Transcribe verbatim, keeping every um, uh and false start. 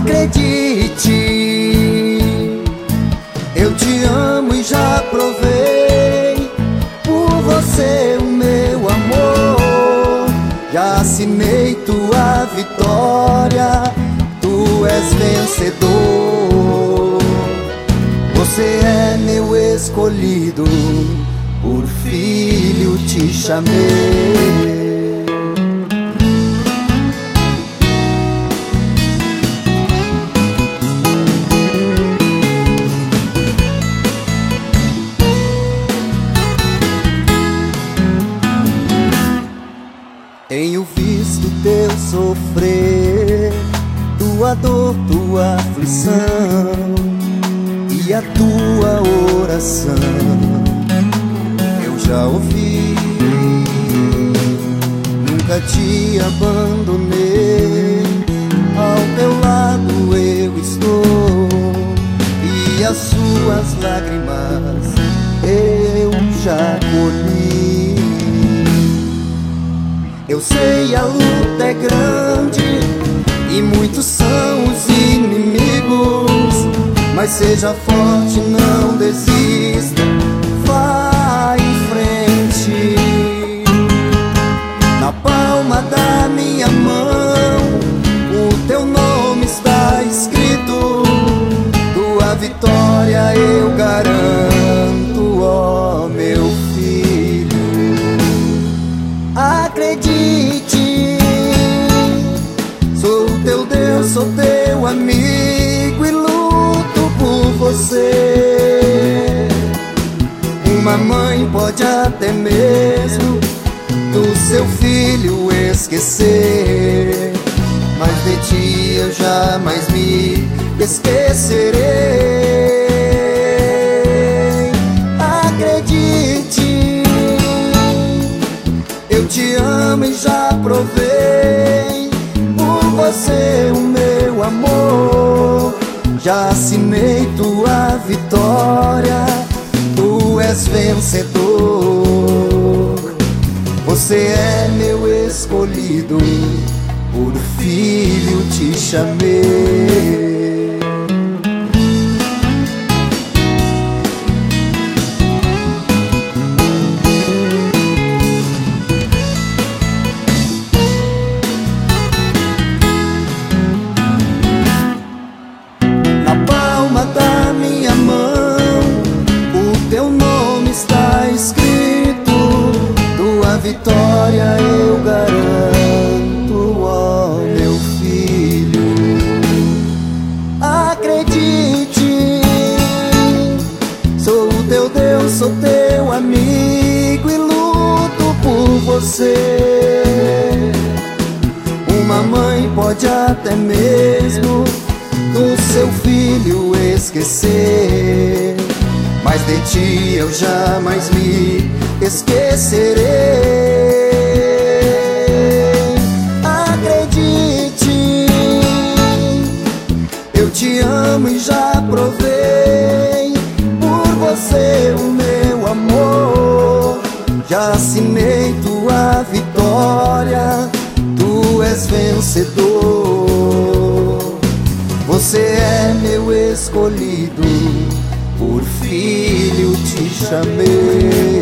Acredite, eu te amo e já provei por você o meu amor. Já assinei tua vitória, tu és vencedor. Você é meu escolhido, por filho te chamei. Tenho visto teu sofrer, tua dor, tua aflição e a tua oração eu já ouvi. Nunca te abandonei, ao teu lado eu estou, e as suas lágrimas eu já colhi. Eu sei a luta é grande e muitos são os inimigos, mas seja forte, não desista, vá em frente. Na palma da minha mão o teu nome está escrito, tua vitória eu garanto, ó meu filho. Acredite, sou teu Deus, sou teu amigo e luto por você. Uma mãe pode até mesmo do seu filho esquecer, mas de ti eu jamais me esquecerei. Acredite, eu te amo e já provei por você o meu amor. Já assinei tua vitória, tu és vencedor. Você é meu escolhido, por filho te chamei. Da minha mão o teu nome está escrito, tua vitória eu garanto, ó meu filho. Acredite, sou o teu Deus, sou teu amigo e luto por você. Uma mãe pode até mesmo do seu filho esquecer, mas de ti eu jamais me esquecerei. Acredite, eu te amo e já provei por você o meu amor. Já assinei tua vitória, tu és vencedor. Você é meu escolhido, por filho te chamei.